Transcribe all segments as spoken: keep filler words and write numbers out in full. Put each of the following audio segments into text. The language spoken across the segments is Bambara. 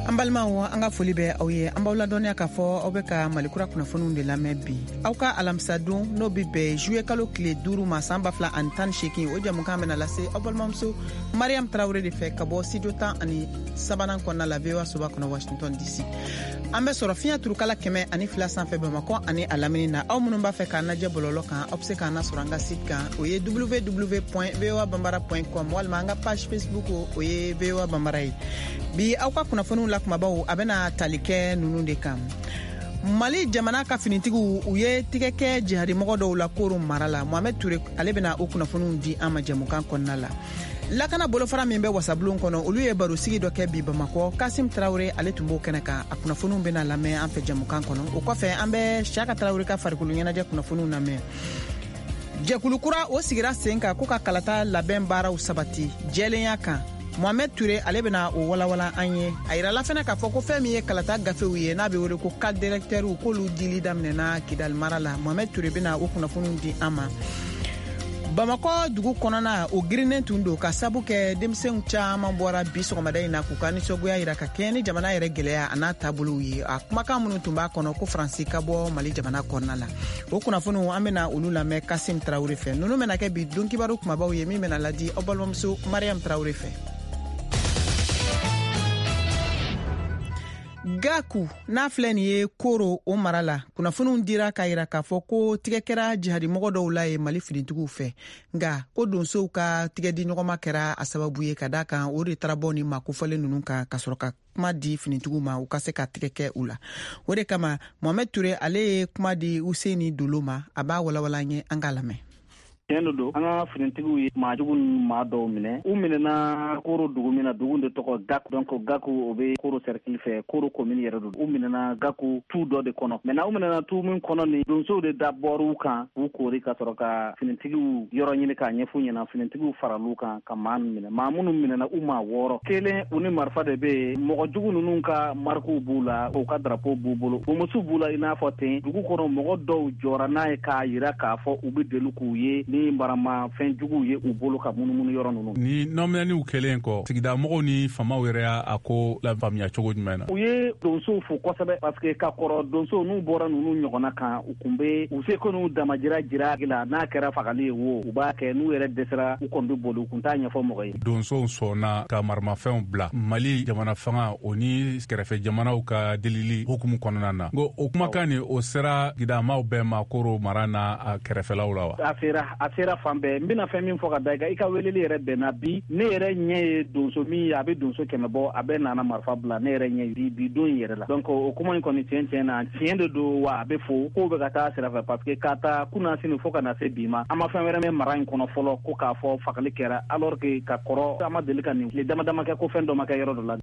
An balimaw an ka foli bɛ aw ye. An b'aw ladɔnniya k'a fɔ aw bɛ ka Malikura kunnafoniw de lamɛn bi. Aw ka alamisa don n'o bi bɛn juillet kalo tile duuru ma san ba fila ani tan ni seegin o jamukan bɛna lase aw balimamuso Mariam Tarawele de fɛ ka bɔ studio tan ani sabanan kɔnɔna la V O A soba kɔnɔ Washington D C. An bɛ sɔrɔ fiɲɛ turukala kɛmɛ ani fila sanfɛ Bamakɔ ani a lamini na. Aw minnu b'a fɛ k'a lajɛ bɔlɔlɔ kan aw bɛ se k'an lasɔrɔ an ka site kan o ye w w w point v o a bambara point com walima an ka page Facebook o ye V O A Bambara ye. Bi aw ka kunnafoniw la kumabaw a bɛna tali kɛ nunu de kan. Mali jamana ka finitigiw u ye tigɛ kɛ jihadi mɔgɔ dɔw la Koro mara la. Mohamed Ture ale bɛna o kunnafoniw di an ma jamukan kɔnɔna la. Lakana bolofara min bɛ wasabulon kɔnɔ olu ye baro sigi dɔ kɛ bi Bamakɔ. Kasim Tarawele ale tun b'o kɛnɛ kan. A kunnafoniw bɛna lamɛn an fɛ jamukan kɔnɔ. O kɔfɛ an bɛ Siyaka Tarawele ka farikolo ɲɛnajɛ kunnafoniw lamɛn. Jɛkulu kura o sigira sen kan ko ka kalata labɛn baaraw sabati jɛlenya kan. Mohamed Ture ale bɛna o walawala an ye. A yirala fana k'a fɔ ko fɛn min ye kalata gafew ye n'a bɛ wele ko cadre directeur k'olu dili daminɛna Kidali mara la. Mohamed Ture bɛna o kunnafoniw di an ma. Bamakɔ dugu kɔnɔna o girinnen tun don ka sabu kɛ denmisɛnw caman bɔra bi sɔgɔmada in na k'u ka nisɔngoya yira ka kɛɲɛ ni jamana yɛrɛ gɛlɛya a n'a taabolow ye. A kumakan minnu tun b'a kɔnɔ ko Faransi ka bɔ Mali jamana kɔnɔna la. O kunnafoniw an bɛna olu lamɛn Kasim Tarawele fɛ. Ninnu bɛna kɛ bi don kibaru kumabaw ye min bɛna ladi aw balimamuso Mariam Tarawele fɛ. Gaku n'a filɛ nin ye Koro o mara la kunnafoniw dira k'a yira k'a fɔ ko tigɛ kɛra jihadi mɔgɔ dɔw la ye Mali finitigiw fɛ nka ko donsow ka tigɛ di ɲɔgɔnma kɛra a sababu ye ka da kan o de taara bɔ ni makofɔlen ninnu kan ka sɔrɔ ka kuma di finitigiw ma u ka se ka tigɛ kɛ u la. O de kama Mohamed Ture ale ye kuma di Useni Dolo ma a b'a walawala an ye an ka lamɛn. Tiɲɛ don an ka finitigiw ye maajugu maa dɔw minɛ u minɛna Koro dugu min na dugu de tɔgɔ Gaku donc Gaku o bɛ Koro cercle fɛ Koro commune yɛrɛ don u minɛna Gaku tu dɔ de kɔnɔ maintenant u minɛna tu min kɔnɔ ni donsow de dabɔr'u kan u koori ka sɔrɔ ka finitigiw yɔrɔ ɲini k'a ɲɛf'u ɲɛna finitigiw faral'u kan ka maa minɛ maa minnu minɛna u maa wɔɔrɔ kelen u ni marifa de bɛ yen mɔgɔ jugu ninnu ka marikuw b'u la u ka drapeau b'u bolo bomusu b'u la i n'a fɔ ten dugu kɔnɔ mɔgɔ dɔw jɔra n'a ye k'a yira k'a fɔ u bɛ deli k'u ye ni barama fɛn juguw ye u bolo ka munumunu yɔrɔ ninnu. Ni nɔminɛniw kɛlen kɔ sigida mɔgɔw ni famaw yɛrɛ y'a ko la faamuya cogo jumɛn na? U ye donsow fo kosɛbɛ parce que ka kɔrɔ donsow n'u bɔra ninnu ɲɔgɔnna kan u kun bɛ u se ko n'u damajira jira la n'a kɛra fagali ye wo u b'a kɛ n'u yɛrɛ dɛsɛra u kɔni bɛ boli u kun t'a ɲɛfɔ mɔgɔ ye. Donsow sɔnna ka maramafɛnw bila Mali jamana fanga o ni kɛrɛfɛ jamanaw ka delili hukumu kɔnɔna na. Ngo o kumakan ni o sera sigidamaw bɛɛ ma Koro mara n'a a kɛrɛfɛlaw la wa? A sera a sera fan bɛɛ n bɛna fɛn min fɔ ka da i kan i ka weleli yɛrɛ bɛnna bi ne yɛrɛ ɲɛ ye donso min ye a bɛ donso kɛmɛ bɔ a bɛ nana marifa bila ne yɛrɛ ɲɛ bi bi don yɛrɛ la donc o kuma in kɔni tiɲɛ tiɲɛ na tiɲɛ de don wa a bɛ fo k'o bɛ ka taa sira fɛ parce que k'a ta kunna sini fo ka na se bi ma an ma fɛn wɛrɛ mɛn mara in kɔnɔ fɔlɔ ko k'a fɔ fagali kɛra alors que ka kɔrɔ an ma deli ka nin tile dama dama kɛ ko fɛn dɔ ma kɛ yɔrɔ dɔ la.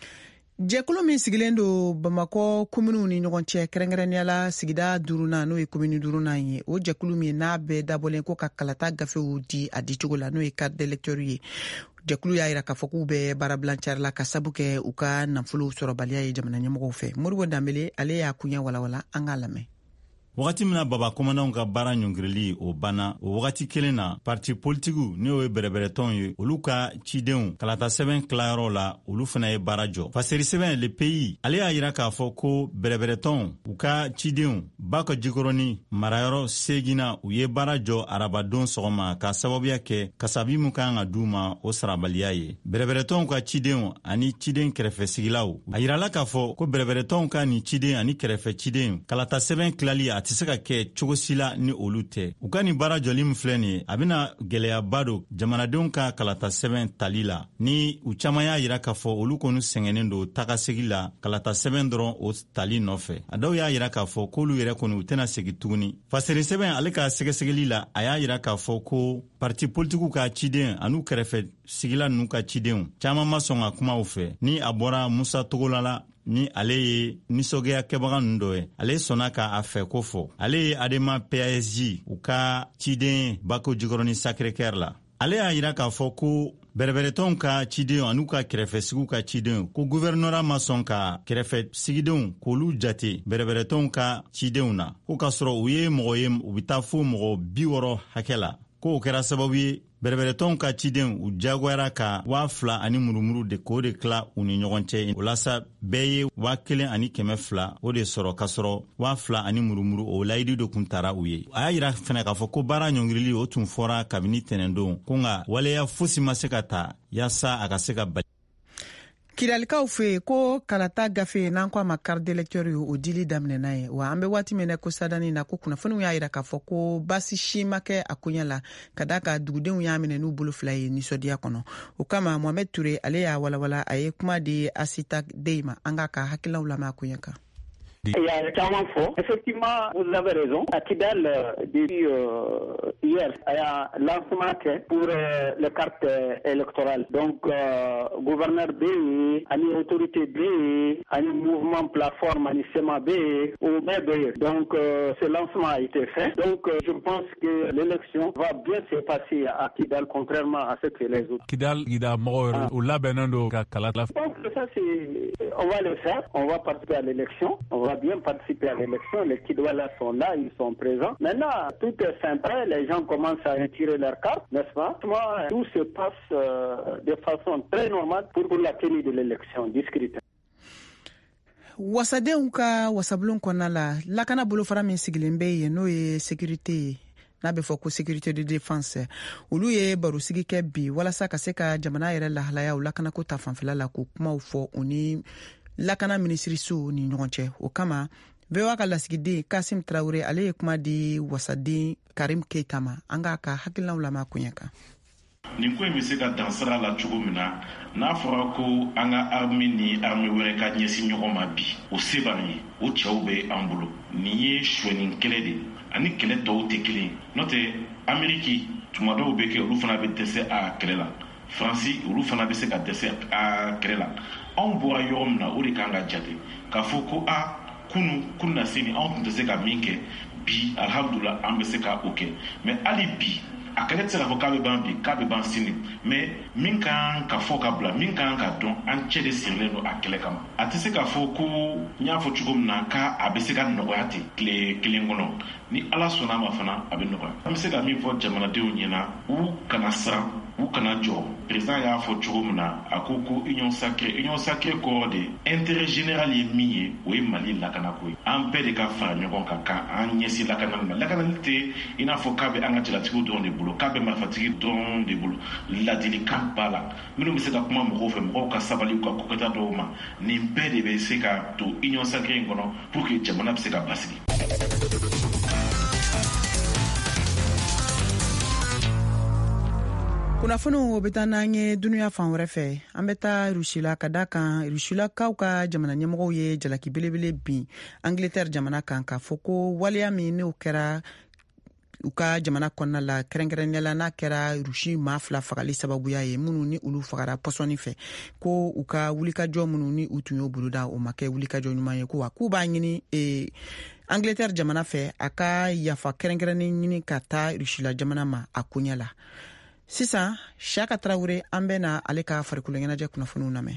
Jɛkulu min sigilen don Bamakɔ kominiw ni ɲɔgɔn cɛ kɛrɛnkɛrɛnniyala sigida duurunan n'o ye komini duurunan ye o jɛkulu min n'a bɛɛ dabɔlen ko ka kalata gafew di a di cogo la n'o ye carte d'électeur ye jɛkulu y'a yira k'a fɔ k'u bɛ baarabilancari la ka sabu kɛ u ka nafolow sɔrɔbaliya ye jamana ɲɛmɔgɔw fɛ. Moribo Danbele ale y'a kuɲɛ walawala an k'a lamɛn. Wagati mina baba komandanw ka baara ɲɔngirili o banna o wagati kelen na parti politigiw n'o ye bɛrɛbɛrɛtɔnw ye olu ka cidenw kalata sɛbɛn tilayɔrɔ la olu fana ye baara jɔ faseri sɛbɛn le pays ale y'a yira k'a fɔ ko bɛrɛbɛrɛtɔnw u ka cidenw ba ka jikɔrɔni marayɔrɔ segina u ye baara jɔ arabadon sɔgɔma ka sababuya kɛ kasabi min kan ka d'u ma o sarabaliya ye bɛrɛbɛrɛtɔnw ka cidenw ani ciden kɛrɛfɛ sigilaw a yirala k'a fɔ ko bɛrɛbɛrɛtɔnw ka ni ciden ani kɛrɛfɛ ciden kalata sɛbɛn tilali a tɛ se ka kɛ cogo si la ni olu tɛ u ka nin baara jɔli min filɛ nin ye a bɛna gɛlɛyaba don jamanadenw ka kalata sɛbɛn tali la ni u caman y'a yira k'a fɔ olu kɔni sɛgɛnnen don tagasegi la kalata sɛbɛn dɔrɔn o tali nɔfɛ a dɔw y'a yira k'a fɔ k'olu yɛrɛ kɔni u tɛna segi tuguni faseri sɛbɛn ale ka sɛgɛsɛgɛli la a y'a yira k'a fɔ ko parti politigiw ka ciden an'u kɛrɛfɛ sigila n'u ka cidenw caman ma sɔn ka kuma u fɛ ni a bɔra Musa Togola la ni ale ye nisɔngoya kɛbaga ninnu dɔ ye ale sɔnna k'a fɛ ko fɔ ale ye Adema P A S J u ka ciden Bako Jikɔrɔni Sacré-Cœur la ale y'a yira k'a fɔ ko bɛrɛbɛrɛtɔnw ka cidenw an'u ka kɛrɛfɛsigiw ka cidenw ko gouvernement ma sɔn ka kɛrɛfɛ sigidenw k'olu jate bɛrɛbɛrɛtɔnw ka cidenw na ko k'a sɔrɔ u ye mɔgɔ ye u bɛ taa fo mɔgɔ bi wɔɔrɔ hakɛ la ko o kɛra sababu ye bɛrɛbɛrɛtɔnw ka ciden u jagoyara ka waa fila ani murumuru de k'o de tila u ni ɲɔgɔn cɛ walasa bɛɛ ye waa kelen ani kɛmɛ fila o de sɔrɔ k'a sɔrɔ waa fila ani murumuru o layidi do kun tara u ye. A y'a yira fɛnɛ k'a fɔ ko baara ɲɔngirili o tun fɔra kabini tɛnɛndon ko nka waleya fosi ma se ka ta yaasa a ka se ka bali. Kiralikaw fe ko kalata gafe n'an ko a ma carte d'électeur o dili daminɛna ye wa an bɛ waati min na ko sadani na ko kunnafoniw y'a yira k'a fɔ ko basi si ma kɛ a koɲɛ la ka da ka dugudenw y'a minɛ n'u bolo fila ye nisɔndiya kɔnɔ. O kama Mohamed Touré ale y'a walawala a ye kuma di Asita Dey ma an ka ka hakililaw lamɛn a koɲɛ kan. Il y a tellement fort. Effectivement, vous avez raison. À Kidal, depuis euh, hier, il y a lancement pour euh, les cartes électorales. Donc, euh, gouverneur B, une autorité B, un mouvement plateforme, un S E M A B, au B B. Donc, euh, ce lancement a été fait. Donc, euh, je pense que l'élection va bien se passer à Kidal, contrairement à ce que les autres. Kidal, il a mort au Labenando Kalata. Je pense que ça, c'est. On va le faire. On va participer à l'élection. On va bien participer à l'élection. Les Kidwala sont là, ils sont présents. Maintenant, tout est simple. Les gens commencent à retirer leurs cartes, n'est-ce pas? Tout se passe euh, de façon très normale pour, pour la tenue de l'élection discrète. Wasadenw ka wasabulon kɔnɔna la lakana bolofara min sigilen bɛ yen n'o ye sécurité ye n'a bɛ fɔ ko sécurité de défense olu ye barosigi kɛ bi walasa ka se ka jamana yɛrɛ lahalayaw lakanako ta fanfɛla la k'o kumaw fɔ u ni lakana minisiriso ni ɲɔgɔn cɛ. O kama V O A ka lasigiden Kasim Traoré ale ye kuma di wasaden Karim Keita ma an ka ka hakilinaw lamɛn a koɲɛ kan. Nin ko in bɛ se ka dansira la cogo min na n'a fɔra ko an ka armée ni armée wɛrɛ ka ɲɛsin ɲɔgɔn ma bi o se b'an ye o cɛw bɛ an bolo nin ye suɲɛni kɛlɛ de ani kɛlɛ tɔw tɛ kelen n'o tɛ Amérique tuma dɔw bɛ kɛ olu fana bɛ dɛsɛ a kɛlɛ la Faransi olu fana bɛ se ka dɛsɛ a kɛlɛ la anw bɔra yɔrɔ min na o de kan ka jate k'a fɔ ko a kunu kunu na se ni anw tun tɛ se ka min kɛ bi alhamdulillah an bɛ se ka o kɛ mais hali bi a kɛlɛ tɛ se k'a fɔ k'a bɛ ban bi k'a bɛ ban sini mais min kan ka fɔ ka bila min kan ka dɔn an cɛ de sirilen don a kɛlɛ kama a tɛ se k'a fɔ ko n y'a fɔ cogo min na k'a a bɛ se ka nɔgɔya ten tile kelen kɔnɔ ni ala sɔnna a ma fana a bɛ nɔgɔya an bɛ se ka min fɔ jamanadenw ɲɛna u kana siran u kana jɔ président y'a fɔ cogo min na a ko ko union sacrée union sacrée kɔrɔ de intérêt général ye min ye o ye Mali lakanako ye an bɛɛ de ka fara ɲɔgɔn kan ka an ɲɛsin lakanali ma lakanali tɛ i n'a fɔ k'a bɛ an ka jalatigiw dɔrɔn de bolo k'a bɛ marifatigi dɔrɔn de bolo ladilikan b'a la minnu bɛ se ka kuma mɔgɔw fɛ mɔgɔw ka sabali u ka kokɛta dɔw ma nin bɛɛ de bɛ se ka to union sacrée in kɔnɔ pour que jamana bɛ se ka basigi. Kunnafoniw bɛ taa n'an ye dunuya fan wɛrɛ fɛ an bɛ taa Rusila ka da kan Rusilakaw ka jamana ɲɛmɔgɔw ye jalaki belebele bin Angleterre jamana kan k'a fɔ ko waleya min n'o kɛra u ka jamana kɔnɔna la kɛrɛnkɛrɛnnenya la n'a kɛra Rusi maa fila fagali sababuya ye minnu ni olu fagara pɔsɔni fɛ ko u ka wulikajɔ minnu ni u tun y'o boloda o ma kɛ wulikajɔ ɲuman ye ko wa k'u b'a ɲini eh, Angleterre jamana fɛ a ka yafa kɛrɛnkɛrɛnnen ɲini ka taa Rusila jamana ma a koɲɛ la. Sisan Shaka Traoré an bɛ na ale ka farikolo ɲɛnajɛ kunnafoniw lamɛn.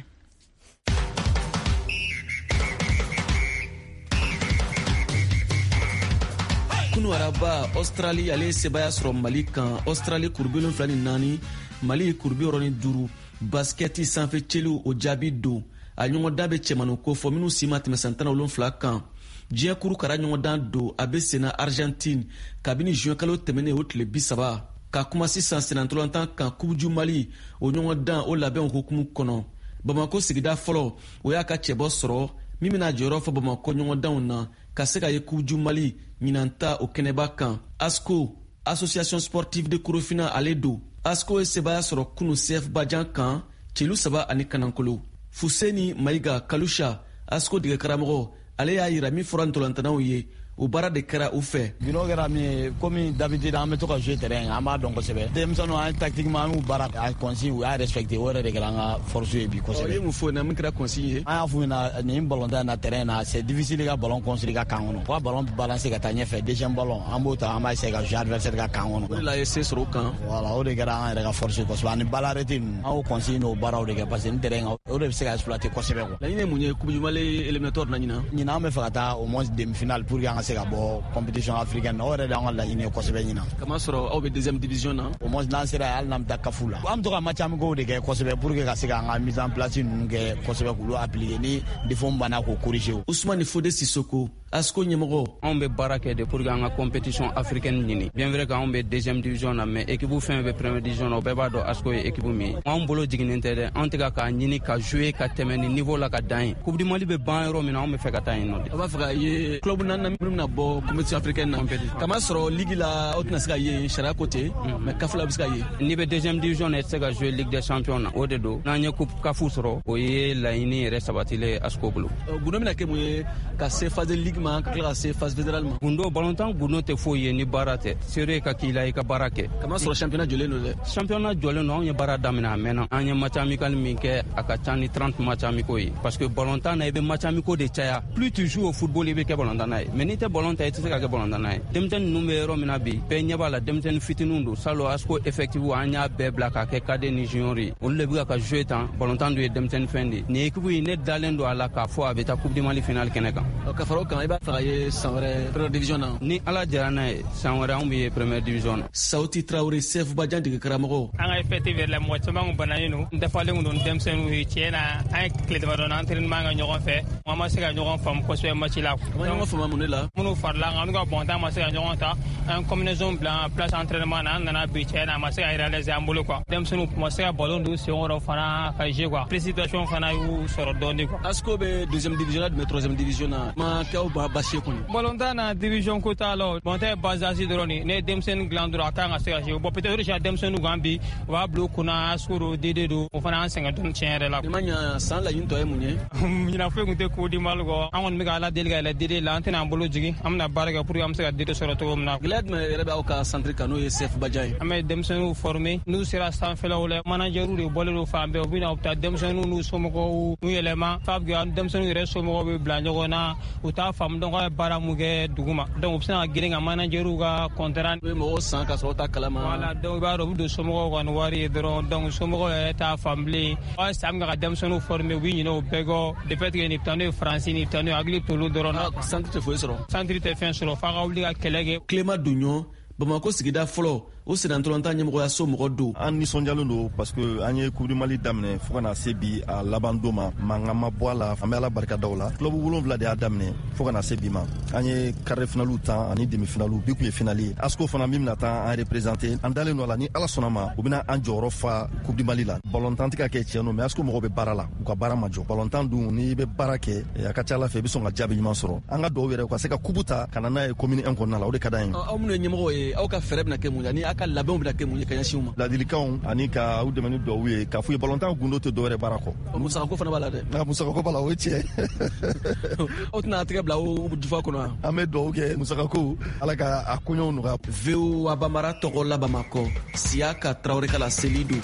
Kunu araba Australie ale sebaya sɔrɔ Mali kan Australie kurubi wolonwula ni naani Mali kurubi wɔɔrɔ ni duuru basketi sanfɛ cɛliw o jaabi don a ɲɔgɔndan bɛ cɛmanu ko fɔ minnu si ma tɛmɛ san tan ni wolonwula kan diɲɛ kuru kara ɲɔgɔndan don a bɛ senna Argentine kabini juin kalo tɛmɛnen o tile bi saba ka kuma sisan senatɔlantan kan kubuju Mali o ɲɔgɔndan o labɛn hukumu kɔnɔ Bamako sigida fɔlɔ o y'a ka cɛbɔ sɔrɔ min bɛna jɔyɔrɔ fɔ Bamako ɲɔgɔndanw na ka se ka ye kubuju Mali ɲinanta o kɛnɛba kan ASCO Association Sportive de Korofina ale do ASCO ye sebaya sɔrɔ kunu C F Bajan kan celu saba ani kanankolo Fuseni Mayiga Kalusha ASCO dege karamɔgɔ ale y'a yira min fɔra ntolantanaw ye o baara de kɛra u fɛ. Bino kɛra min ye komi d'habitude an bɛ to ka jouer terrain an b'a dɔn kosɛbɛ. Denmisɛnninw an tactiquement an y'u baara a consigne u y'a respecté o yɛrɛ de kɛra an ka force ye bi kosɛbɛ. Ɔ ye mun fɔ na min kɛra consigne ye. An y'a f'u ɲɛna nin ballon tan na terrain na c'est difficile ka ballon construire ka kan kɔnɔ. Ka ballon balancer ka taa ɲɛfɛ deuxième ballon an b'o ta an b'a essayer ka jouer adversaire ka kan kɔnɔ. O de la ye se sɔrɔ o kan. Voilà o de kɛra an yɛrɛ ka force kosɛbɛ ani balle arrêté ninnu an y'o consigne n'o baaraw de kɛ parce que ni terrain o de bɛ se ka exploiter kosɛbɛ quoi. Laɲini ye mun ye Coupe du Mali éliminatoire na ɲinan. Ɲinan an bɛ fɛ ka taa au moins demi finale pour que an ka se ka bɔ compétition africaine na o yɛrɛ de an ka laɲini ye kosɛbɛ ɲina kama sɔrɔ aw bɛ deuxième division na au moins n'an sera hali n'an bɛ taa kafu la an bɛ to ka match amicaux de kɛ kosɛbɛ pour que ka se k'an ka mise en place ninnu kɛ kosɛbɛ k'olu appliquer ni défaut min banna k'o corriger. Ousmane Fode Sissoko ASCO ɲɛmɔgɔ anw bɛ baara kɛ de pour que an ka compétition africaine ɲini bien vrai que anw bɛ deuxième division na mais équipe fɛn bɛ première division na o bɛɛ b'a dɔn ASCO ye équipe min ye anw bolo jiginnen tɛ dɛ anw tɛ ka k'a ɲini ka jouer ka tɛmɛ ni niveau la ka dan ye coupe du Mali bɛ ban yɔrɔ min na anw bɛ fɛ ka taa yen nɔ de. a b'a fɛ ka ye club naani minnu bɛna bɔ compétition africaine na kama sɔrɔ ligue la aw tɛna se ka ye sariya ko ten mais CAF la bɛ se ka ye. n'i bɛ deuxième division na i tɛ se ka jouer ligue des champions na o de don n'an ye coupe CAF sɔrɔ o ye laɲini yɛrɛ sabatilen ASCO bolo. gundo bɛna kɛ mun ye ka se phase ligue ma ka tila ka se phase fédérale ma. gundo ballontan gundo tɛ foyi ye ni baara tɛ seere ka k'i la i ka baara kɛ. kama sɔrɔ championnat jɔlen don dɛ. championnat jɔlen don anw ye baara daminɛ a mɛnna an ye match amical min kɛ a ka ca ni trente match amicaux ye parce que ballontan na i bɛ match amicaux de caya plus tu joues au football i bɛ kɛ ballontan na ye mais n'i tɛ ballon ta i tɛ se ka kɛ ballontan na ye. denmisɛnnin ninnu bɛ yɔrɔ min na bi bɛɛ ɲɛ b'a la denmisɛnnin fitininw don salon ASCO effectif an y'a bɛɛ bila ka kɛ cadet ni junior ye olu de bɛ ka jouer tan ballontan dun ye denmisɛnnin fɛn de nin équipe yi ne dalen don a la k'a fɔ a bɛ taa coupe du Mali finale kɛnɛ kan. ka fara o kan i b'a fɛ ka ye san wɛrɛ première division na. ni ala jɛra n'a ye san wɛrɛ anw bɛ ye première division na. Sauti Traoré Sefu Badian dege karamɔgɔ. an ka effectif yɛrɛ la mɔgɔ caman kun bananen don n dafalen don denmisɛnninw ye tiɲɛ na an ye tile damadɔ na entraînement kɛ ɲɔgɔn fɛ an ma se ka ɲɔgɔn faamu kosɛbɛ match la. a ma ɲɔgɔn faamu mun de la. minnu farila kan olu ka bɔnta ma se ka ɲɔgɔn ta an ye combinaison bila en place entraînement na an nana bi tiɲɛ na a ma se ka réaliser an bolo quoi denmisɛnninw ma se ka ballon don sen kɔrɔ fana ka jouer quoi précipitation fana y'u sɔrɔ dɔɔnin quoi. ASCO bɛ deuxième division na tun bɛ troisième division na ma kɛ aw ba basi kun. ballontan na division ko t'a la bɔnta ye basage dɔrɔn de ne ye denmisɛnnin dilan dɔrɔn a kan ka se ka jouer bon peut-être déjà denmisɛnninw kan bi u b'a bila u kunna ASCO do dede do o fana an sɛgɛn dɔɔnin tiɲɛ yɛrɛ la. i ma ɲɛ san laɲini tɔ ye mun ye. ɲinan foyi tun tɛ coupe du Mali kɔ an kɔni bɛ ka ala deli ka yɛlɛ dede la an tɛna an bolo jigin an bɛna baara kɛ pour que an bɛ se ka dede sɔrɔ cogo min na. gɛlɛya jumɛn yɛrɛ bɛ aw ka centre kan n'o ye Sefu Badian ye. an bɛ denmisɛnninw former n'u sera sanfɛlaw la manager de bɔlen don fan bɛɛ u bɛ na u bɛ taa denmisɛnninw n'u somɔgɔw n'u yɛlɛma f'a bɛ kɛ denmisɛnninw yɛrɛ somɔgɔw bɛ bila ɲɔgɔn na u t'a faamu donc a ye baara mun kɛ dugu ma donc u bɛ se ka girin ka managerw ka contrat. u ye mɔgɔw san ka sɔrɔ ta kalama. voilà donc i b'a dɔn u bɛ don somɔgɔw ka ni wari ye dɔrɔn donc somɔgɔw yɛrɛ t'a faamu bilen a ye san min kɛ ka denmisɛnninw former u bɛ ɲinɛ o bɛɛ kɔ de fait que nin bɛ taa n'o ye faransi nin bɛ taa n'o ye hakili t'olu dɔrɔn na. centre tɛ foyi sɔrɔ. centre tɛ fɛn sɔrɔ f'a ka wuli ka kɛlɛ kɛ. Clément Dugnon Bamako sigida fɔlɔ o senantɔlɔntan ɲɛmɔgɔya so mɔgɔ don. an nisɔndiyalen don parce que an ye coupe du Mali daminɛ fo ka na se bi a laban don ma mankan ma bɔ a la an bɛ ala barika da o la club wolonwula de y'a daminɛ fo ka na se bi ma an ye quart de finale tan ani demi finale bi kun ye finale ye ASCO fana min bɛna taa an représenter an dalen don a la ni ala sɔnna ma u bɛna an jɔyɔrɔ fa coupe du Mali la ballontan tɛ ka kɛ tiɲɛ don mais ASCO mɔgɔw bɛ baara la u ka baara ma jɔ ballontan dun n'i bɛ baara kɛ a ka ca ala fɛ i bɛ sɔn ka jaabi ɲuman sɔrɔ an ka dɔw yɛrɛ u ka se ka coupe ta ka na n'a ye commune un kɔnɔna la o de ka d'an ye. aw minnu ye ɲɛmɔgɔ ye aw ka fɛɛrɛ bɛna kɛ mun ye ani aw ka labɛnw bɛna kɛ mun ye ka ɲɛsin u ma. ladilikanw ani ka u dɛmɛ ni dɔw ye k'a fɔ ye ballontan gundo tɛ dɔwɛrɛ baara kɔ. musakako fana b'a la dɛ. nka musakako b'a la o ye tiɲɛ. aw tɛna tigɛ bila o jufa kɔnɔ wa. an bɛ dugawu kɛ musakako ala ka a koɲɛw nɔgɔya. V O A Bamara tɔgɔ la Bamakɔ Siaka Traoré Kala seli don.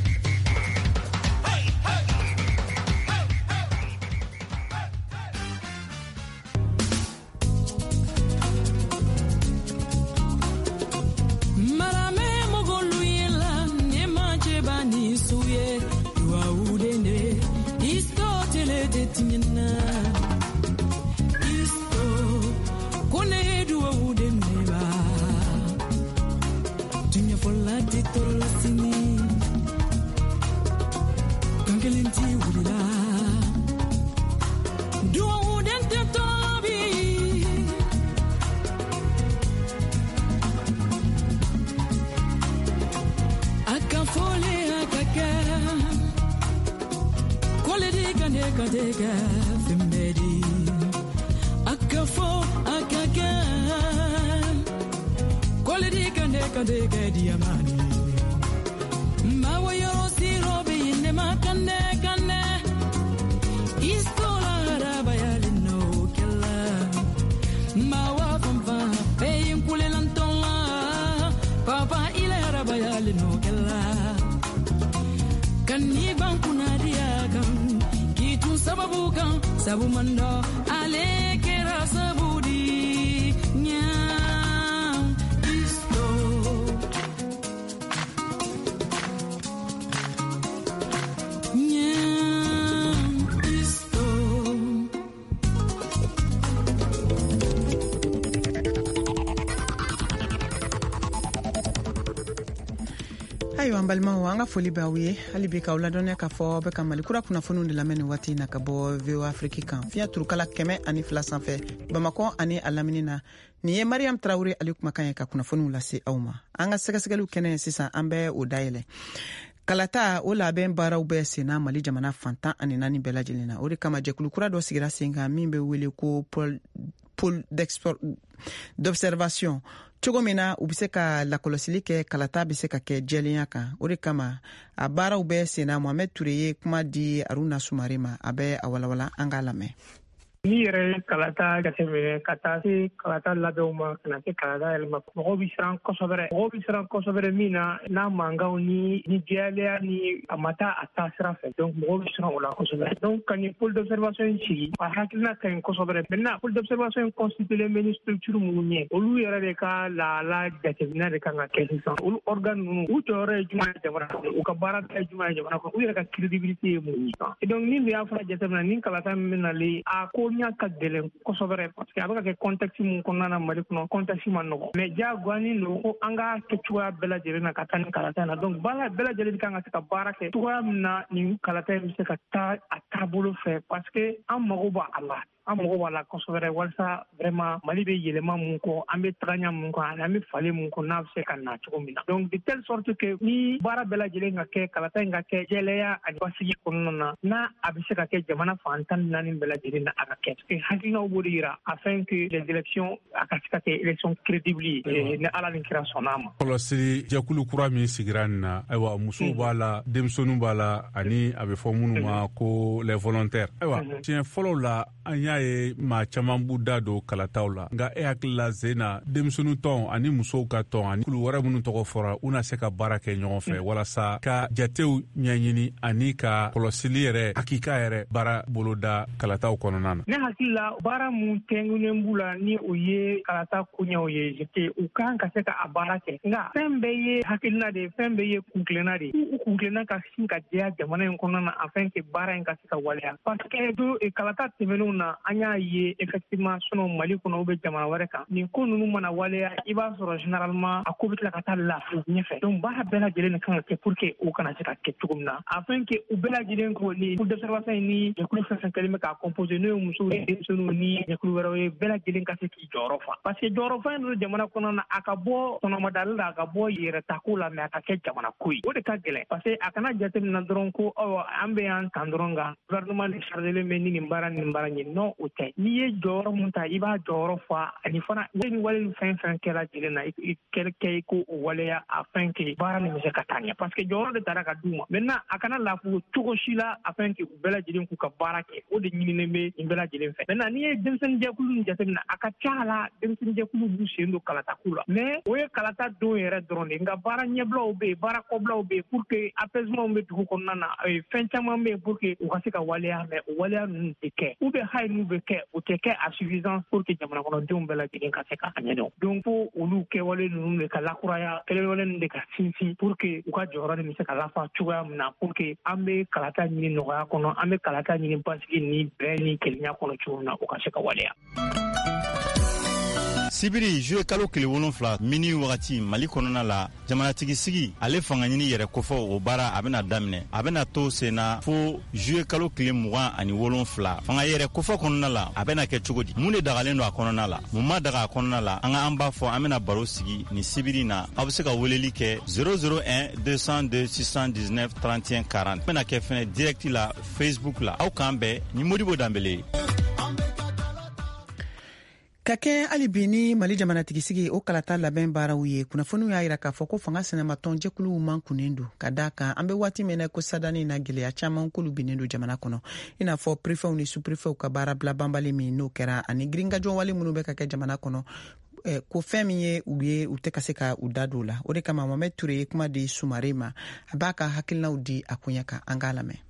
Sabu mando ale kera sabudi nyam isto nyam isto ayiwa an balimaw an ka foli b'aw ye hali bi k'aw ladɔnya k'a fɔ bɛ ka malikura kunnafoniw de lamɛn nin waati na ka bɔ V O A Afrique kan fiɲɛ turukala kɛmɛ ani fila sanfɛ bamakɔ ani a lamini na nin ye Mariam Tarawele ale kumakan ye ka kunnafoniw lase aw ma an ka sɛgɛsɛgɛliw kɛnɛ sisan an bɛ o dayɛlɛ kalata o labɛn baaraw bɛɛ senna Mali jamana fantan ani naani bɛɛ lajɛlen na o de kama jɛkulu kura dɔ sigira sen kan min bɛ wele ko pôle d'observation cogo min na u bɛ se ka lakɔlɔsili kɛ kalata bɛ se ka kɛ jɛlenya kan o de kama a baaraw bɛɛ senna Mohamed Ture ye kuma di Aruna Sumare ma a bɛ a walawala an k'a lamɛn. Ni yɛrɛ kalata jateminɛ ka taa se kalata labɛnw ma ka na se kalata yɛlɛma mɔgɔw bɛ siran kosɛbɛ mɔgɔw bɛ siran kosɛbɛ min na n'a mankanw ni ni jɛlenya ni a ma taa a taa sira fɛ donc mɔgɔw bɛ siran o la kosɛbɛ donc ka nin pôle d'observation in sigi a hakilina ka ɲi kosɛbɛ maintenant pôle d'observation in constitué bɛ ni structure minnu ɲɛ olu yɛrɛ de ka lahala jateminɛ de kan ka kɛ sisan olu organe ninnu u jɔyɔrɔ ye jumɛn ye jamana kɔnɔ u ka baara kɛ jumɛn ye jamana kɔnɔ u yɛrɛ ka crédibilité ye mun ye donc ni de y'a fɔra jateminɛ ni kalata min bɛ nalen a ko ɲa ka gɛlɛn kosɛbɛ parce que a bɛ ka kɛ contexte mun kɔnɔna na Mali kɔnɔ contexte ma nɔgɔ mais diyagoyanin don ko an ka kɛ cogoya bɛɛ lajɛlen na ka taa nin kalata in na donc baara bɛɛ lajɛlen kan ka se ka baara kɛ cogoya min na nin kalata in bɛ se ka taa a taabolo fɛ parce que an mago b'a la an mago b'a la kosɛbɛ walasa vraiment Mali bɛ yɛlɛma mun kɔ an bɛ tagaɲa mun kɔ ani an bɛ falen mun kɔ n'a bɛ se ka na cogo min na donc de telle sorte que ni baara bɛɛ lajɛlen ka kɛ kalata in ka kɛ jɛlɛya ani basigi kɔnɔna na n'a a bɛ se ka kɛ jamana fantan naani bɛɛ lajɛlen na a ka kɛ parce que hakilinaw b'o de yira afin que les élections a ka se ka kɛ élection crédible ye ni ala ni kira sɔnn'a ma. kɔlɔsili jɛkulu kura min sigira nin na ayiwa musow b'a la denmisɛnninw b'a la ani a bɛ fɔ minnu ma ko les volontaires ayiwa tiɲɛ fɔlɔw la an y'a ye maa caman b'u da don kalataw la nka e hakili la Zena denmisɛnninw tɔn ani musow ka tɔn ani kulu wɛrɛ minnu tɔgɔ fɔra u na se ka baara kɛ ɲɔgɔn fɛ walasa ka jatew ɲɛɲini ani ka kɔlɔsili yɛrɛ hakika yɛrɛ baara boloda kalataw kɔnɔna na. Ne hakili la baara mun kɛngunnen b'u la ni o ye kalata koɲɛw ye jete u kan ka se ka a baara kɛ nka fɛn bɛɛ ye hakilina de ye fɛn bɛɛ ye kunkilenna de ye u kunkilenna ka sin ka diya jamana in kɔnɔna na afin que baara in ka se ka waleya parce que do kalata tɛmɛnenw na an y'a ye effectivement sinon Mali kɔnɔ u bɛ jamana wɛrɛ kan nin ko ninnu mana waleya i b'a sɔrɔ généralement a ko bɛ tila ka taa lafiya ɲɛfɛ donc baara bɛɛ lajɛlen de kan ka kɛ pour que u kana se ka kɛ cogo min na afin que u bɛɛ lajɛlen ko ni pôle d'observation ni jɛkulu fɛn fɛn kɛlen bɛ k'a composer n'o ye musow ye denmisɛnninw ni jɛkulu wɛrɛw ye bɛɛ lajɛlen ka se k'i jɔyɔrɔ fa parce que jɔyɔrɔ fa in don jamana kɔnɔ na a ka bɔ tɔnɔmadali la a ka bɔ yɛrɛtako la mais a ka kɛ jamana ko ye o de ka gɛlɛn parce que a kana jateminɛ dɔrɔn ko aw an bɛ yan tan dɔrɔn nka gouvernement de chargelen bɛ ni nin baara nin baara ɲɛ non o tɛ n'i ye jɔyɔrɔ mun ta i b'a jɔyɔrɔ fa ani fana ne ni wale fɛn fɛn kɛra lajɛlen na i kɛ kɛ ko o waleya afin que baara nin bɛ se ka taa ɲɛ parce que jɔyɔrɔ de taara ka d'u ma maintenant a kana lafu cogo si la afin que u bɛɛ lajɛlen k'u ka baara kɛ o de ɲininen bɛ nin bɛɛ lajɛlen fɛ maintenant n'i ye denmisɛnnin jɛkulu nin jateminɛ a ka ca la denmisɛnnin jɛkulu b'u sen don kalataku la mais o ye kalata don yɛrɛ dɔrɔn de nka baara ɲɛbilaw bɛ yen baara kɔbilaw bɛ yen pour que apaisement bɛ dugu kɔnɔna na fɛn caman bɛ yen pour que u ka se ka waleya mais o waleya ninnu tɛ kɛ ou bien hali n'u bɛ kɛ o tɛ kɛ à suffisance pour que jamana kɔnɔdenw bɛɛ lajɛlen ka se ka ɲɛdɔn donc fo olu kɛwale ninnu de ka lakuraya kɛlɛwale ninnu de ka sinsin pour que u ka jɔyɔrɔ nin bɛ se ka lafa cogoya min na pour que an bɛ kalata ɲini nɔgɔya kɔnɔ an bɛ kalata ɲini basigi ni bɛɛ ni kelenya kɔnɔ cogo min na u ka se ka waleya. sibiri juye kalo tile wolonfila mini wagati Mali kɔnɔna la jamanatigi sigi ale fanga ɲini yɛrɛ kofɔ o baara a bɛna daminɛ a bɛna to senna fo juye kalo tile mugan ani wolonfila fanga yɛrɛ kofɔ kɔnɔna la a bɛna kɛ cogo di mun de dagalen don a kɔnɔna la mun ma daga a kɔnɔna la an ka an b'a fɔ an bɛna baro sigi ni sibiri na aw bɛ se ka weleli kɛ zéro zéro un deux cent deux six cent dix-neuf trente et un quarante bɛna kɛ fɛnɛ direct la Facebook la aw k'an bɛɛ ni Modibo Danbele. ka kɛ hali bi ni Mali jamanatigi sigi o kalata labɛn baaraw ye kunnafoniw y'a yira k'a fɔ ko fanga sɛnɛmatɔn jɛkuluw man kunnen don ka daa kan an bɛ waati min na ko sadani na gɛlɛya caman k'olu binnen don jamana kɔnɔ i n'a fɔ préfɛtw ni sous-préfɛtw ka baara bila banbali min n'o kɛra ani girinkajɔ wale minnu bɛ ka kɛ jamana kɔnɔ eh, ko fɛn min ye u ye u tɛ ka se ka u da don la o de kama Mohamed Ture ye kuma di Sumare ma a b'a ka hakilinaw di a kunya kan an k'a lamɛn.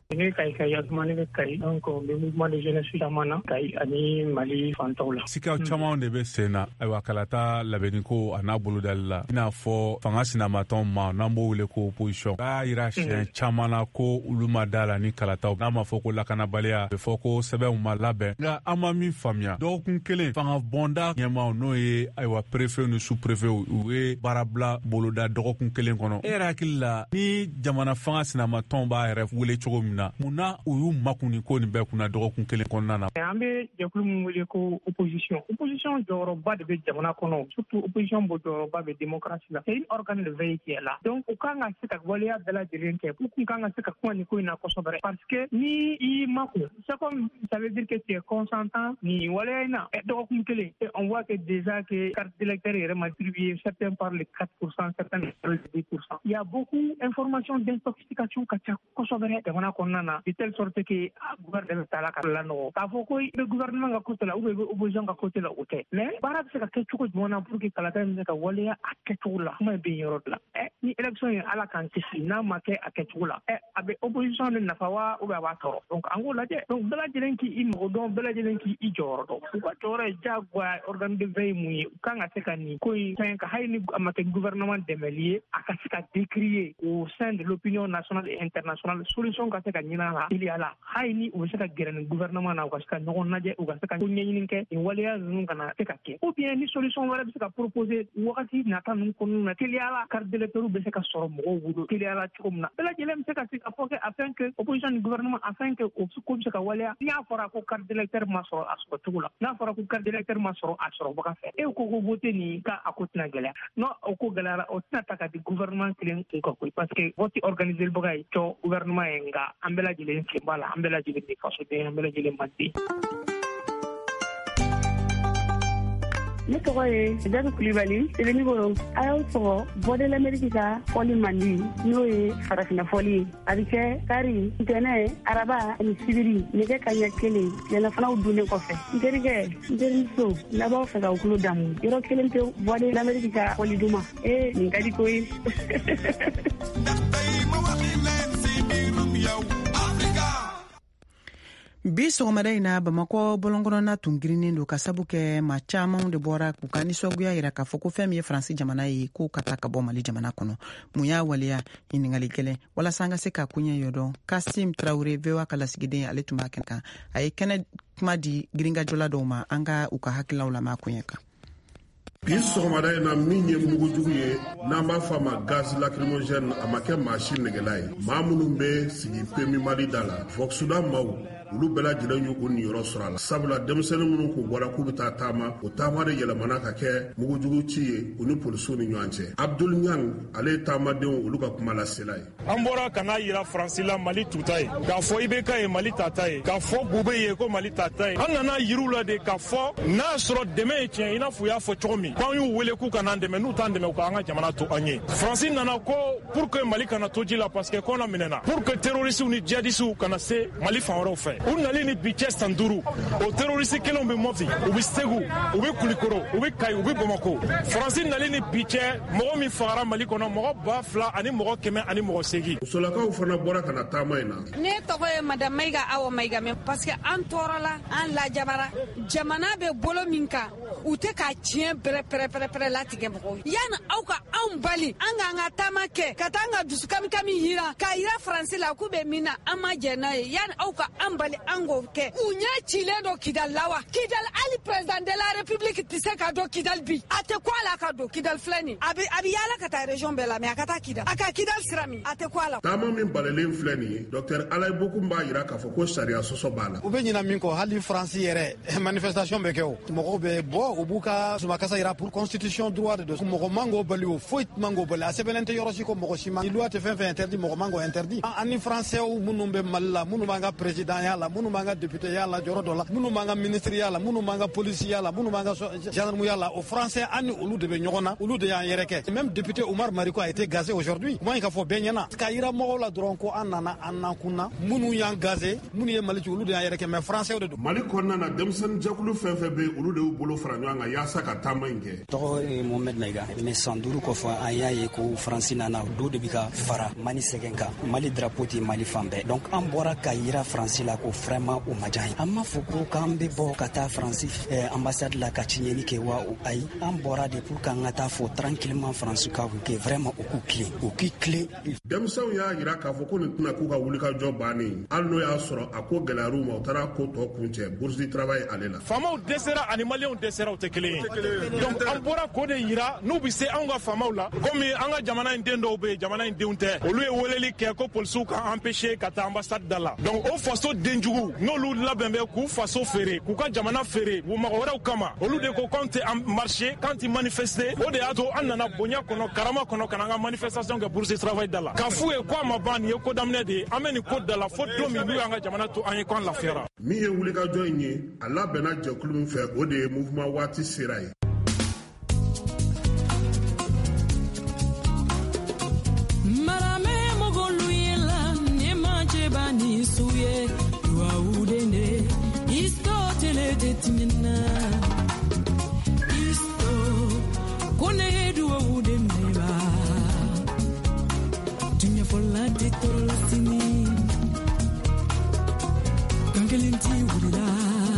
ne kay kay yasmane be kay donc le mouvement de jeunesse jamana kay ani Mali fantola sika caman de be sena ayiwa kalata labɛnni ko a n'a bolo dali la i n'a fɔ fanga sinamatɔn ma n'an b'o wele ko opposition k'a yira siɲɛ caman na ko olu ma da la ni kalataw n'a ma fɔ ko lakanabaliya a bɛ fɔ ko sɛbɛnw ma labɛn nka an ma min faamuya dɔgɔkun kelen fanga bɔnda ɲɛmaw n'o ye ayiwa préfet ni sous préfet u ye baarabila boloda dɔgɔkun kelen kɔnɔ e yɛrɛ hakili la ni jamana fanga sinamatɔn b'a yɛrɛ wele cogo min na mun na u y'u makun ni ko nin bɛɛ kunna dɔgɔkun kelen kɔnɔna na. an bɛ jɛkulu min wele ko opposition opposition jɔyɔrɔba de bɛ jamana kɔnɔ surtout opposition bɔ jɔyɔrɔba bɛ démocratie la c'est une organe de veille qui est là donc u kan ka se ka waleya bɛɛ lajɛlen kɛ u kun kan ka se ka kuma nin ko in na kosɛbɛ parce que ni i makun c'est comme ça veut dire que tu es consentant ni waleya in na dɔgɔkun kelen on voit que déjà que carte d'électeur yɛrɛ ma distribué certains parlent de quatre pour cent certains parlent de dix pour cent il y a beaucoup d'informations d'intoxication ka ca kosɛbɛ jamana kɔnɔna na de telle sorte que gouvernement bɛ taa la ka lanɔgɔ k'a fɔ ko i bɛ gouvernement ka côté la ou bien i bɛ opposition ka côté la o tɛ mais baara bɛ se ka kɛ cogo jumɛn na pour que kalata in bɛ se ka waleya a kɛcogo la kuma bɛ yen yɔrɔ de la ɛ ni élection ye ala k'an kisi n'a ma kɛ a kɛcogo la ɛ a bɛ opposition de nafa wa ou bien a b'a tɔɔrɔ donc an k'o lajɛ donc bɛɛ lajɛlen k'i mago dɔn bɛɛ lajɛlen k'i i jɔyɔrɔ dɔn u ka jɔyɔrɔ ye diyagoya organe de veille mun ye u kan ka se ka nin ko in fɛn ka hali ni a ma kɛ gouvernement dɛmɛli ye a ka se ka décrier au sein de l'opinion nationale et internationale solution ka se ka ɲinin a la teliya la hali ni u bɛ se ka gɛrɛ nin gouvernement na u ka se ka ɲɔgɔn lajɛ u ka se ka ko ɲɛɲini kɛ nin waleya ninnu kana se ka kɛ ou bien ni solution wɛrɛ bɛ se ka proposer wagati nata ninnu kɔnɔna na teliya la carte d'électeur bɛ se ka sɔrɔ mɔgɔw bolo teliya la cogo min na bɛɛ lajɛlen bɛ se ka se ka fɔ kɛ afin que opposition ni gouvernement afin que o ko bɛ se ka waleya n'a fɔra ko carte d'électeur ma sɔrɔ a sɔrɔ cogo la n'a fɔra ko carte d'électeur ma sɔrɔ a sɔrɔbaga fɛ e ko ko vote nin ka a ko tɛna gɛlɛya non o ko gɛlɛyara o tɛna ta ka di gouvernement kelen kun ka koyi parce que vote organiser baga ye cɔ gouvernement ye nka an bɛɛ lajɛlen sen b'a la an bɛɛ lajɛlen de fasoden an bɛɛ lajɛlen man den. ne tɔgɔ ye Jadu Kulibali Sebenikoro a y'aw sɔgɔ Voix de l'Amérique ka fɔli man di n'o ye farafina fɔli ye a bɛ kɛ kari ntɛnɛ araba ani sibiri nɛgɛ kaɲɛ kelen tilelafanaw dunnen kɔfɛ n terikɛ n terimuso n'a b'aw fɛ ka u tulo damu yɔrɔ kelen tɛ Voix de l'Amérique ka fɔli duman ee nin ka di ko ye. bi sɔgɔmada in na bamakɔ bɔlɔnkɔnɔna tun girinin don ka sabu kɛ ma camanw de bɔra k'u ka nisɔngoya yira k'a fɔ ko fɛn min ye faransi jamana ye k'u ka taa ka bɔ mali jamana kɔnɔ mun y'a waleya ɲiningali gɛlɛn walasa an ka se ka kuɲɛ yɔdɔn kasim tarawure vewa ka lasigiden ale tun b'a kɛnɛ kan a ye kɛnɛ kuma di girinkajɔla dɔw ma an ka u ka hakililaw lamɛn a kuɲɛ kan. bi sɔgɔmada in na min ye mugujugu ye n'an b'a fɔ a ma gaz lacrymogène a ma kɛ maa si nɛgɛla ye maa minnu bɛ sigi pemi mali da la voxuda maw olu bɛɛ lajɛlen y'u o niyɔrɔ sɔrɔ a la sabula denmisɛnnin minnu k'u bɔra k'u bɛ taa taama o taama de yɛlɛmana ka kɛ mugujugu ci ye u ni polisiw ni ɲɔgɔn cɛ abdul ɲang ale ye taamadenw olu ka kuma lasela ye an bɔra ka n'a yira faransi la mali tuta ye k'a fɔ i bɛ ka ye mali tata ye k'a fɔ bube ye ko mali tata ye an nana yiriw la de k'a fɔ n'a sɔrɔ dɛmɛ ye tiɲɛ i n'a fɔ u y'a fɔ cogo min k'an y'u wele k'u kana an dɛmɛ n'u t'an dɛmɛ u k'an ka jamana to an ye faransi nana ko pour que mali kana to ji la parce que kɔnɔ minɛna pour que terrorisiw ni djihadisiw kana se mali fan wɛrɛw fɛ u nali ni bi cɛ san duuru o terrorisi kelenw bɛ mɔti u bɛ segu u bɛ kulikoro u bɛ kayi u bɛ bamako faransi nali ni bi cɛ mɔgɔ min fagara mali kɔnɔ mɔgɔ ba fila ani mɔgɔ kɛmɛ ani mɔgɔ segi musolakaw fana bɔra ka na taama in na ne tɔgɔ ye madame Mayiga Awa Mayiga mais parce que an tɔɔrɔla an lajabara jamana bɛ bolo min kan u tɛ k'a tiɲɛ pɛrɛ pɛrɛ pɛrɛ pɛrɛ latigɛ mɔgɔw yanni aw ka anw bali an k'an ka taama kɛ ka taa an ka dusukami kami yira k'a yira faransi la k'u bɛ min na an ma jɛ n'a ye yanni aw ka an bali an k'o kɛ u ɲɛ cilen don Kidal la wa Kidal hali président de la république tɛ se ka don Kidal bi a tɛ ko a la ka don Kidal filɛ nin a bɛ a bɛ yaala ka taa région bɛɛ la mais a ka taa Kidal a ka Kidal sira min a tɛ ko a la. taama min balalen filɛ nin ye docteur Alayi Boku b'a yira k'a fɔ ko sariya sɔsɔ b'a la. u bɛ ɲina min kɔ hali faransi yɛrɛ manifestation bɛ kɛ o mɔgɔw bɛ bɔ u b'u ka sumakasa yira pour constitution droit de don mɔgɔ man k'o bali o foyi man k'o bali a sɛbɛnnen tɛ yɔrɔ si ko mɔgɔ si ma ni loi tɛ fɛn fɛn interdit mɔgɔ man k'o interdit an ni français minnu bɛ mali la minnu b'an ka président ya yala munu manga député yala joro dola munu manga ministre yala munu manga police yala munu manga gendarme yala au français ani olu de be ñogona olu de yan yereke même député Omar Mariko a été gazé aujourd'hui moi il faut benyana ka ira mo la dron ko anana anakuna munu yan gazé munu ye mali olu de yan yereke mais français de mali konna na demsen jakulu fenfe be olu de bolo franyo nga yasa ka tamange to Mohamed Maiga mais sanduru ko fa ayaye ko francina na do de bika fara mani segenka mali drapeau ti mali fambe donc an bora ka ira france la ko vraiment o majahi amma fuko kambe bo kata france eh, ambassade la ka chinyeni ke wa o ai an bora de pour kan ata fo tranquillement france ka ke vraiment o ku clé o ki clé demsaw ya ira ka foko ni tuna ku ka wuli ka job bani alno ya soro ako galaru ma tara ko to kunche bourse du travail alela famaw desera animalion desera o te clé donc an bora ko de ira no bi se an ga famaw la comme an ga jamana indendo be jamana indunte olu e woleli ke ko polsu ka empêcher kata ambassade dala donc o faso denjugu no lu labembe ku faso fere ku ka jamana fere wo ma wora kama olu de ko compte en marché quand ils manifester o de ato anana bonya kono karama kono kananga manifestation ke bourse travail dala ka fu e kwa mabani e ko damne de ameni ko dala fo do mi lu anga jamana to an kon la fera mi ye wuli ka joinye ala bena jekulu fe o de mouvement wati sirai bani suye wa udende isto tele detimina isto kone du wa udende ba dunya fola de tolsini kangelinti wudila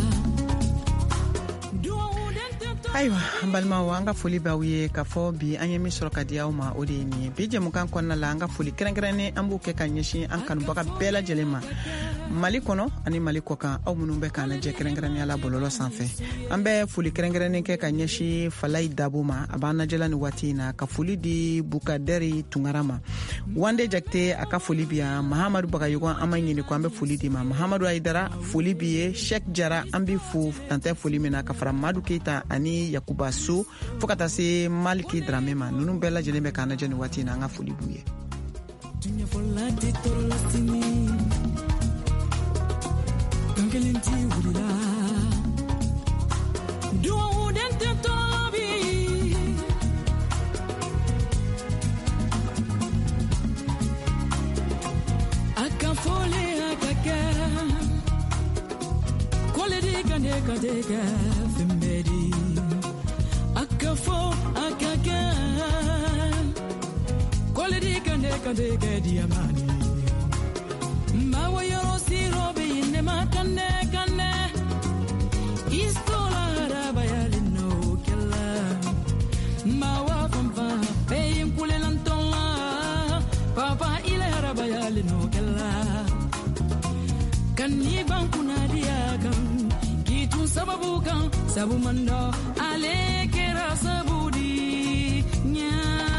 ayiwa an balimaw an ka foli b'aw ye k'a fɔ bi an ye min sɔrɔ ka di aw ma o de ye nin ye bi jɛmukan kɔnɔna la an ka foli kɛrɛnkɛrɛnnen an b'o kɛ ka ɲɛsin an kanubaga bɛɛ lajɛlen ma mali kɔnɔ ani mali kɔkan aw minnu bɛ k'an lajɛ kɛrɛnkɛrɛnnenya la bɔlɔlɔ sanfɛ an bɛ foli kɛrɛnkɛrɛnnen kɛ ka ɲɛsin Falayi Dabo ma a b'an lajɛla ni waati in na ka foli di Bukadɛri Tunkara ma Wande Jakite a ka foli bi yan Mahamadu Bagayogo an ma ɲini ko an bɛ foli di ma Mahamadu Ayidara foli bi ye Sheikh Jara an bɛ fo tantɛ foli min na ka fara Madu Keita ani Yakuba So fo ka taa se Maliki Drame ma ninnu bɛɛ lajɛlen bɛ k'an lajɛ ni waati in na an ka foli b'u ye kangelinti wudila duwa udente tobi aka fole akaka kole de kande kande fembedi aka fo akaka kole de kande kande diamani mawa yoro siro be ine makane kane istola rabayali no kella mawa famfa be impule lantola papa ile rabayali no kella kani bankuna dia kan kitu sababu kan sabu mando ale kera sabudi nya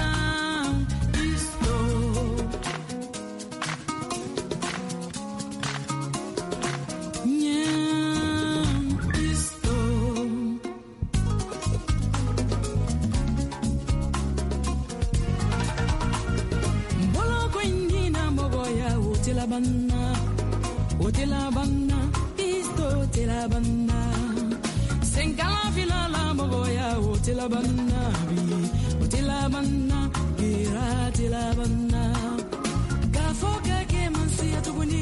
banna otela banna isto tela banna senkala filala mogoya otela banna bi otela banna gira tela banna kafoka ke mansia tuguni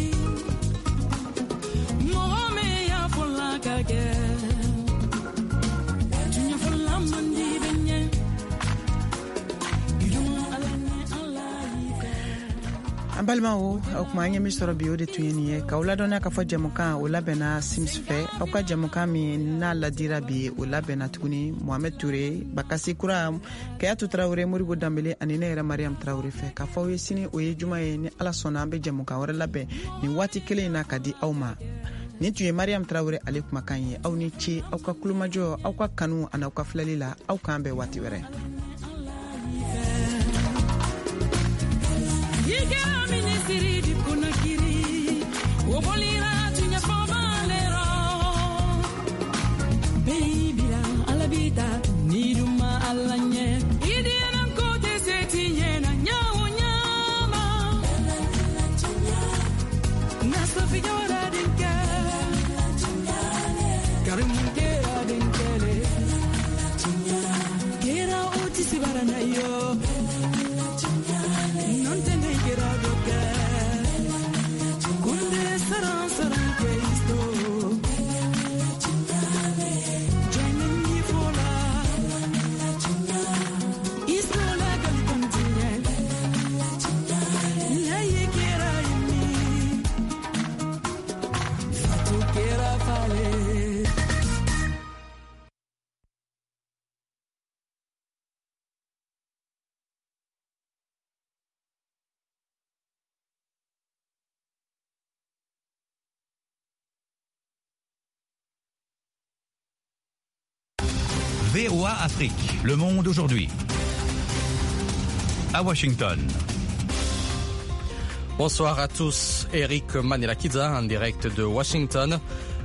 mohome ya fola kake tunya fola mandi benye an balimaw o kuma an ye min sɔrɔ bi o de tun ye nin ye k'aw ladɔnniya k'a fɔ jɛmukan o labɛnna sims fɛ aw ka jɛmukan min n'a ladira bi o labɛnna tuguni Mohamed Ture Bakasi Kura Kayatu Tarawele Moribo Dambele ani ne yɛrɛ Mariam Tarawele fɛ k'a fɔ aw ye sini o ye juma ye ni ala sɔnna an bɛ jɛmukan wɛrɛ labɛn nin waati kelen in na ka di aw ma nin tun ye Mariam Tarawele ale kumakan ye aw ni ce aw ka kulumajɔ aw ka kanu ani aw ka filɛli la aw k'an bɛn waati wɛrɛ. Ministiri di kunakiri, wobolira tunya fomalero. Baby la alabita niduma alanye. Idiana kote seti yena nyawo nyama. Nasa figura dinka. V O A Afrique, Le Monde aujourd'hui. À Washington. Bonsoir à tous, Eric Manelakiza en direct de Washington.